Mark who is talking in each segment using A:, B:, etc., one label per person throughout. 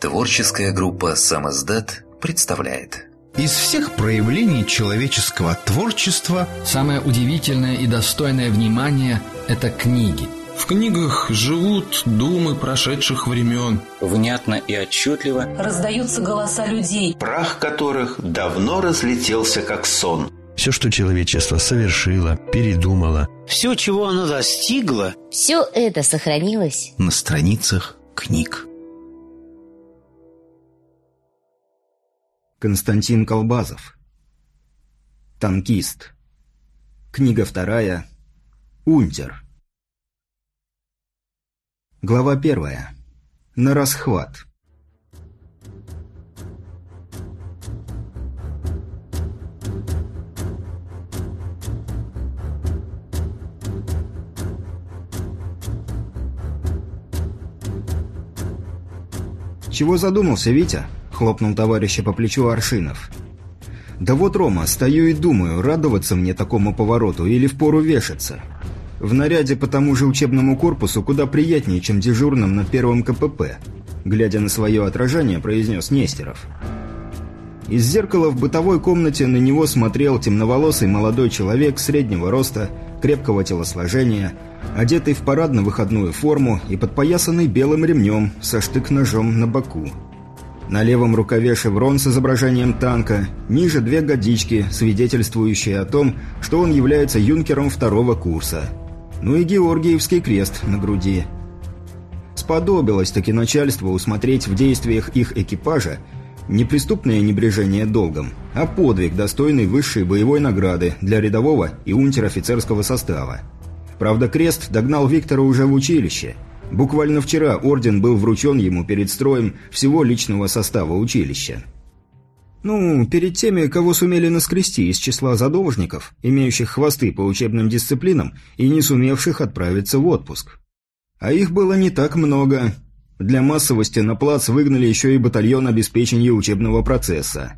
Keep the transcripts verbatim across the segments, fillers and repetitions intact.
A: Творческая группа «Самиздат» представляет.
B: Из всех проявлений человеческого творчества
C: самое удивительное и достойное внимания – это книги.
D: В книгах живут думы прошедших времен.
E: Внятно и отчетливо
F: раздаются голоса людей,
G: прах которых давно разлетелся как сон.
H: Все, что человечество совершило, передумало,
I: все, чего оно достигло,
J: все это сохранилось
B: на страницах книг.
K: Константин Колбазов. Танкист. Книга вторая. Унтер. Глава первая. На расхват. «Чего задумался, Витя?» — хлопнул товарища по плечу Аршинов. «Да вот, Рома, стою и думаю, радоваться мне такому повороту или впору вешаться. В наряде по тому же учебному корпусу куда приятнее, чем дежурным на первом ка пэ пэ», — глядя на свое отражение, произнес Нестеров. Из зеркала в бытовой комнате на него смотрел темноволосый молодой человек среднего роста, крепкого телосложения, одетый в парадно-выходную форму и подпоясанный белым ремнем со штык-ножом на боку. На левом рукаве шеврон с изображением танка, ниже две годички, свидетельствующие о том, что он является юнкером второго курса. Ну и Георгиевский крест на груди. Сподобилось-таки начальству усмотреть в действиях их экипажа не преступное небрежение долгом, а подвиг, достойный высшей боевой награды для рядового и унтер-офицерского состава. Правда, крест догнал Виктора уже в училище. Буквально вчера орден был вручен ему перед строем всего личного состава училища. Ну, перед теми, кого сумели наскрести из числа задолжников, имеющих хвосты по учебным дисциплинам и не сумевших отправиться в отпуск. А их было не так много. Для массовости на плац выгнали еще и батальон обеспечения учебного процесса.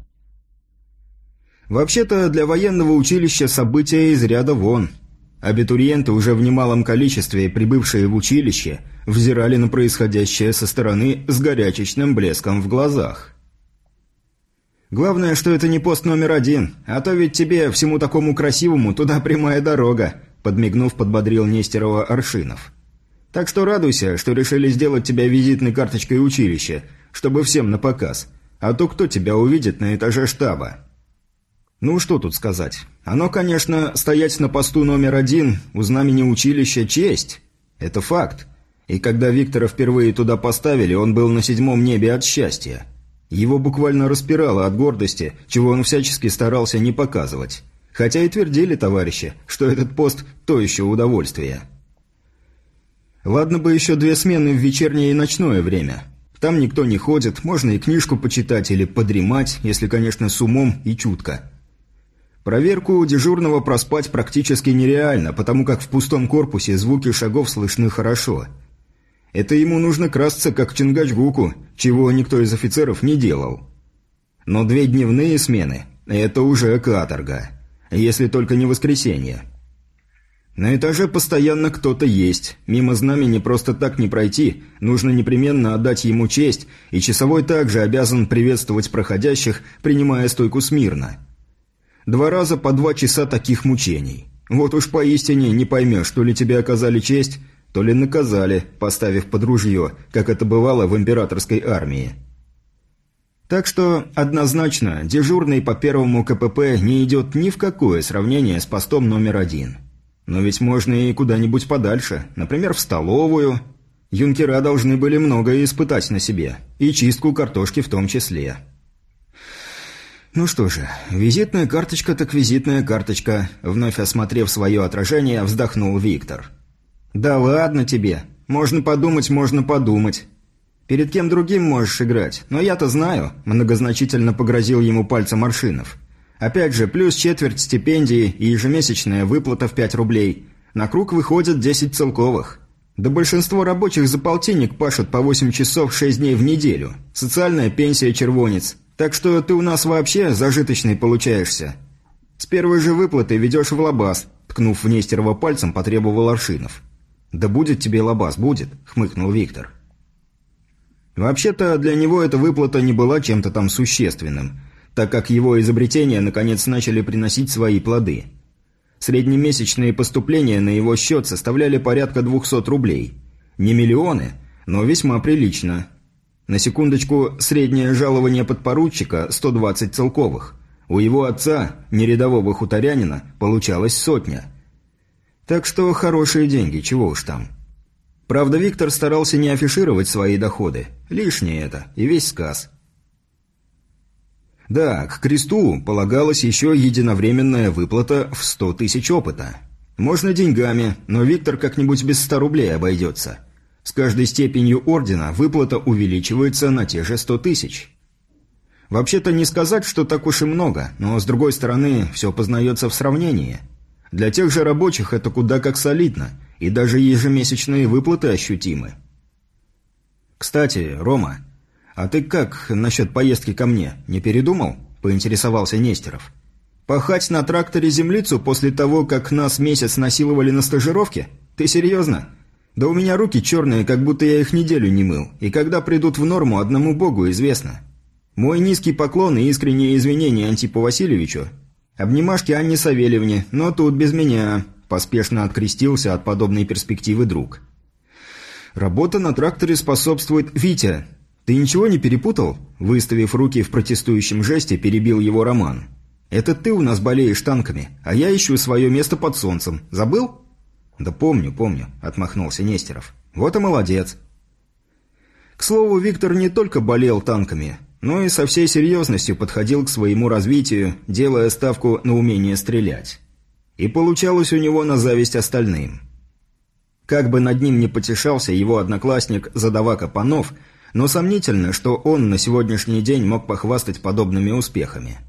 K: Вообще-то для военного училища события из ряда вон. Абитуриенты, уже в немалом количестве прибывшие в училище, взирали на происходящее со стороны с горячечным блеском в глазах. «Главное, что это не пост номер один, а то ведь тебе, всему такому красивому, туда прямая дорога», подмигнув, подбодрил Нестерова Аршинов. «Так что радуйся, что решили сделать тебя визитной карточкой училища, чтобы всем на показ, а то кто тебя увидит на этаже штаба?» Ну, что тут сказать. Оно, конечно, стоять на посту номер один у знамени училища – честь. Это факт. И когда Виктора впервые туда поставили, он был на седьмом небе от счастья. Его буквально распирало от гордости, чего он всячески старался не показывать. Хотя и твердили товарищи, что этот пост – то еще удовольствие. Ладно бы еще две смены в вечернее и ночное время. Там никто не ходит, можно и книжку почитать или подремать, если, конечно, с умом и чутко. Проверку дежурного проспать практически нереально, потому как в пустом корпусе звуки шагов слышны хорошо. Это ему нужно красться, как в Чингачгуку, чего никто из офицеров не делал. Но две дневные смены – это уже каторга, если только не воскресенье. На этаже постоянно кто-то есть, мимо знамени просто так не пройти, нужно непременно отдать ему честь, и часовой также обязан приветствовать проходящих, принимая стойку смирно. Два раза по два часа таких мучений. Вот уж поистине не поймешь, то ли тебе оказали честь, то ли наказали, поставив под ружье, как это бывало в императорской армии. Так что, однозначно, дежурный по первому ка пэ пэ не идет ни в какое сравнение с постом номер один. Но ведь можно и куда-нибудь подальше, например, в столовую. Юнкера должны были многое испытать на себе, и чистку картошки в том числе. Ну что же, визитная карточка так визитная карточка, вновь осмотрев свое отражение, вздохнул Виктор. Да ладно тебе, можно подумать, можно подумать. Перед кем другим можешь играть, но я-то знаю, многозначительно погрозил ему пальцем Аршинов. Опять же, плюс четверть стипендии и ежемесячная выплата в пять рублей. На круг выходят десять целковых. Да большинство рабочих за полтинник пашут по восемь часов шесть дней в неделю. Социальная пенсия червонец. Так что ты у нас вообще зажиточный получаешься. С первой же выплаты ведешь в лабаз, ткнув в Нестерова пальцем, потребовал Аршинов. «Да будет тебе лабаз, будет», — хмыкнул Виктор. Вообще-то для него эта выплата не была чем-то там существенным, так как его изобретения наконец начали приносить свои плоды. Среднемесячные поступления на его счет составляли порядка двухсот рублей. Не миллионы, но весьма прилично. На секундочку, среднее жалование подпоручика – сто двадцать целковых. У его отца, нерядового хуторянина, получалось сотня. Так что хорошие деньги, чего уж там. Правда, Виктор старался не афишировать свои доходы. Лишнее это, и весь сказ. Да, к кресту полагалась еще единовременная выплата в сто тысяч опыта. Можно деньгами, но Виктор как-нибудь без ста рублей обойдется. С каждой степенью ордена выплата увеличивается на те же сто тысяч. Вообще-то не сказать, что так уж и много, но с другой стороны, все познается в сравнении. Для тех же рабочих это куда как солидно, и даже ежемесячные выплаты ощутимы. Кстати, Рома, а ты как насчет поездки ко мне, не передумал? Поинтересовался Нестеров. Пахать на тракторе землицу после того, как нас месяц насиловали на стажировке? Ты серьезно? Да у меня руки черные, как будто я их неделю не мыл, и когда придут в норму, одному богу известно. Мой низкий поклон и искренние извинения Антипу Васильевичу. Обнимашки Анне Савельевне, но тут без меня. Поспешно открестился от подобной перспективы друг. Работа на тракторе способствует... Витя, ты ничего не перепутал? Выставив руки в протестующем жесте, перебил его Роман. Это ты у нас болеешь танками, а я ищу свое место под солнцем. Забыл? Да помню, помню, отмахнулся Нестеров. Вот и молодец. К слову, Виктор не только болел танками, но и со всей серьезностью подходил к своему развитию, делая ставку на умение стрелять. И получалось у него на зависть остальным. Как бы над ним не потешался его одноклассник Задавака Панов, но сомнительно, что он на сегодняшний день мог похвастать подобными успехами.